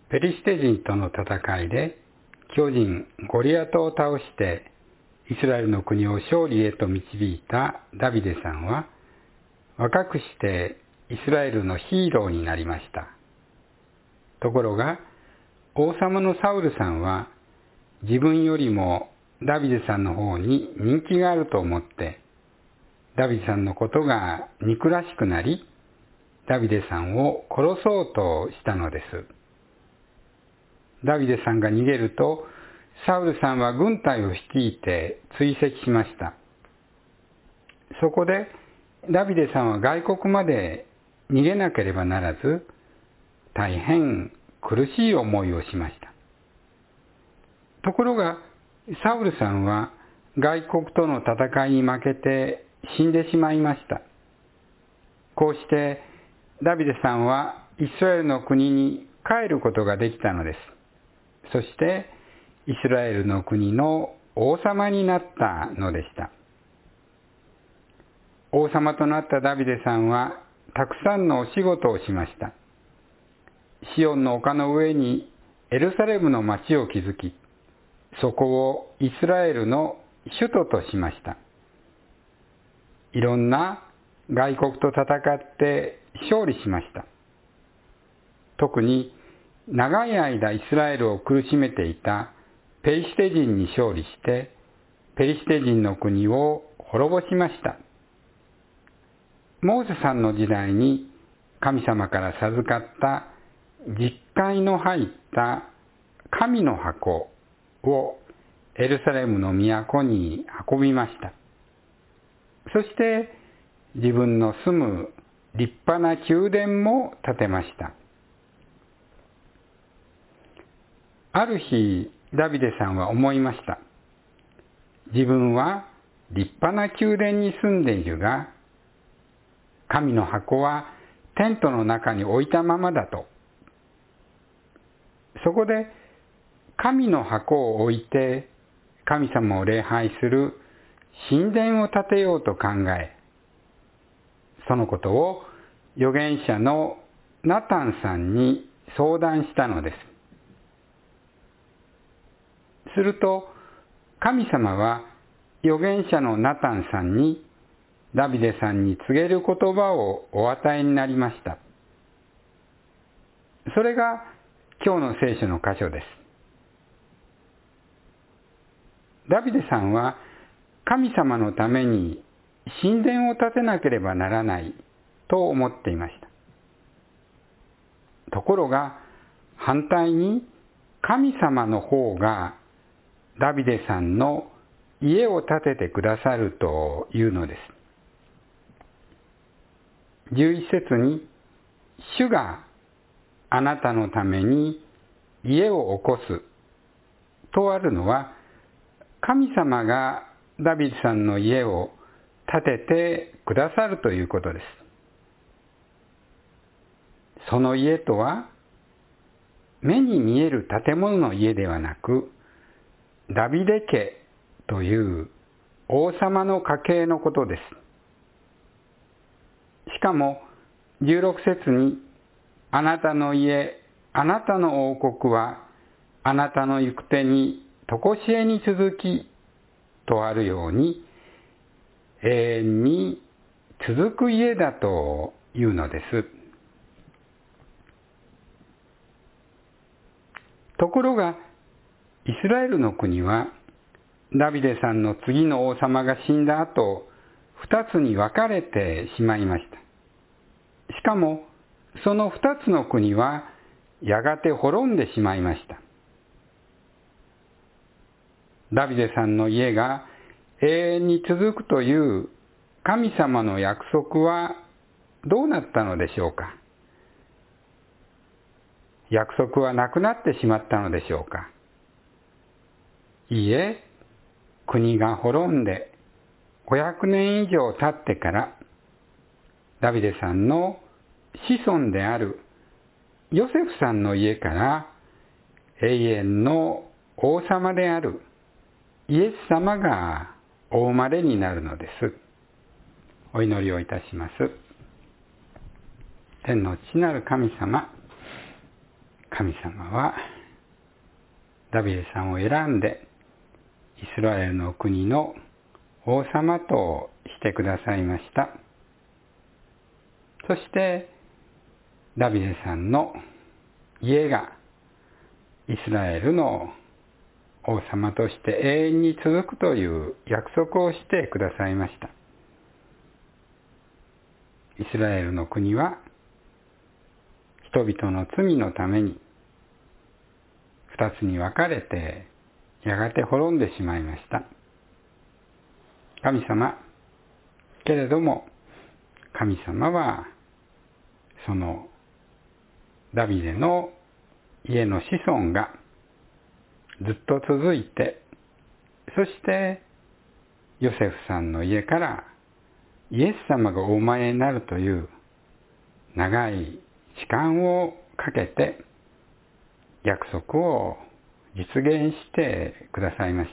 ペリシテ人との戦いで巨人ゴリアトを倒してイスラエルの国を勝利へと導いたダビデさんは、若くしてイスラエルのヒーローになりました。ところが王様のサウルさんは自分よりもダビデさんの方に人気があると思ってダビデさんのことが憎らしくなり、ダビデさんを殺そうとしたのです。ダビデさんが逃げると、サウルさんは軍隊を率いて追跡しました。そこでダビデさんは外国まで逃げなければならず、大変苦しい思いをしました。ところがサウルさんは外国との戦いに負けて死んでしまいました。こうしてダビデさんはイスラエルの国に帰ることができたのです。そしてイスラエルの国の王様になったのでした。王様となったダビデさんはたくさんのお仕事をしました。シオンの丘の上にエルサレムの町を築き、そこをイスラエルの首都としました。いろんな外国と戦って勝利しました。特に長い間イスラエルを苦しめていたペリシテ人に勝利して、ペリシテ人の国を滅ぼしました。モーセさんの時代に神様から授かった十戒の入った神の箱をエルサレムの都に運びました。そして自分の住む立派な宮殿も建てました。ある日、ダビデさんは思いました。自分は立派な宮殿に住んでいるが、神の箱はテントの中に置いたままだと。そこで神の箱を置いて神様を礼拝する神殿を建てようと考え、そのことを預言者のナタンさんに相談したのです。すると神様は預言者のナタンさんにダビデさんに告げる言葉をお与えになりました。それが今日の聖書の箇所です。ダビデさんは神様のために神殿を建てなければならないと思っていました。ところが反対に神様の方がダビデさんの家を建ててくださるというのです。11節に、主があなたのために家を起こすとあるのは、神様がダビデさんの家を建ててくださるということです。その家とは、目に見える建物の家ではなく、ダビデ家という王様の家系のことです。しかも16節に、あなたの家、あなたの王国は、あなたの行く手に常しえに続きとあるように、永遠に続く家だというのです。ところが、イスラエルの国は、ダビデさんの次の王様が死んだ後、二つに分かれてしまいました。しかも、その二つの国は、やがて滅んでしまいました。ダビデさんの家が永遠に続くという神様の約束はどうなったのでしょうか。約束はなくなってしまったのでしょうか。いいえ、国が滅んで500年以上経ってから、ダビデさんの子孫であるヨセフさんの家から永遠の王様であるイエス様がお生まれになるのです。お祈りをいたします。天の父なる神様、 神様はダビデさんを選んでイスラエルの国の王様としてくださいました。そしてダビデさんの家がイスラエルの王様として永遠に続くという約束をしてくださいました。イスラエルの国は人々の罪のために二つに分かれてやがて滅んでしまいました。神様、けれども神様はそのダビデの家の子孫がずっと続いて、そしてヨセフさんの家からイエス様がお生まれになるという長い時間をかけて約束を実現してくださいました。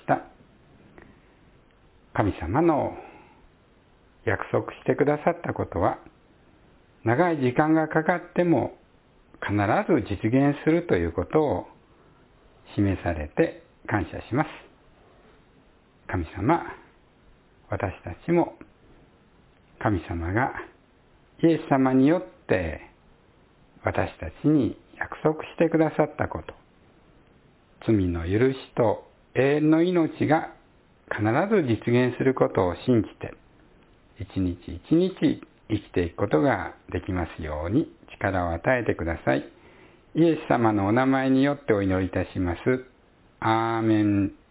神様の約束してくださったことは長い時間がかかっても必ず実現するということを示されて感謝します。神様、私たちも神様がイエス様によって私たちに約束してくださったこと、罪の許しと永遠の命が必ず実現することを信じて、一日一日生きていくことができますように力を与えてください。イエス様のお名前によってお祈りいたします。アーメン。